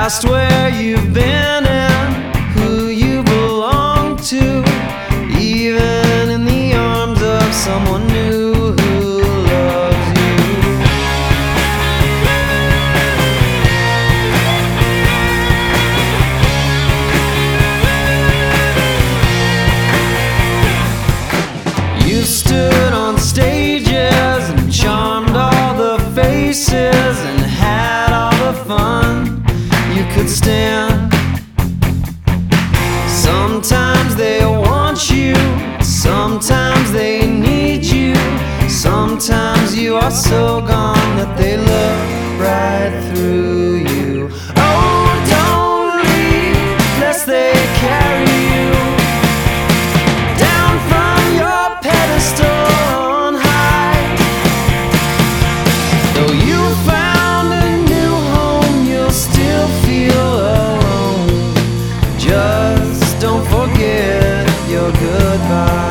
past where you've been and who you belong to, even in the arms of someone new who loves you. You stood on stages and charmed all the faces and had all the fun you could stand. Sometimes they want you, sometimes they need you, sometimes you are so gone that they look right through you. Oh, don't leave lest they carry you down from your pedestal on high. Though you found a new home, you'll still feel alone. Just don't forget your goodbyes.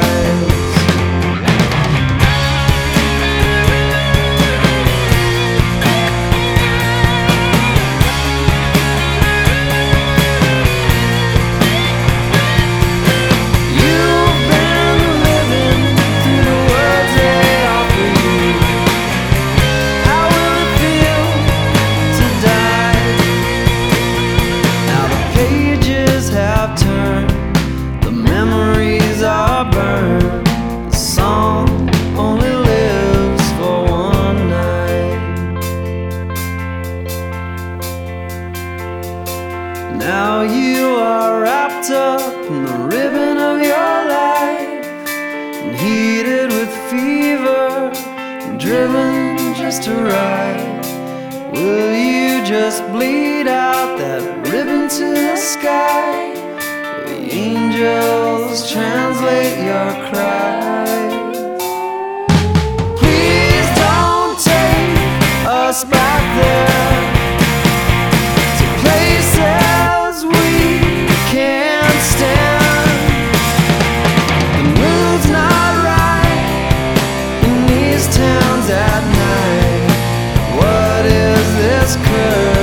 You've been living through the words they offer you. How will it feel to die? Now the pages have turned, the memories are burned, the song only lives for one night. Now you are wrapped up in the ribbon of your life, and heated with fever, and driven just to ride. Will you just bleed out that ribbon to the sky? Will the angels translate your cries? Please don't take us back there to places we can't stand. The mood's not right in these towns at night. What is this curse?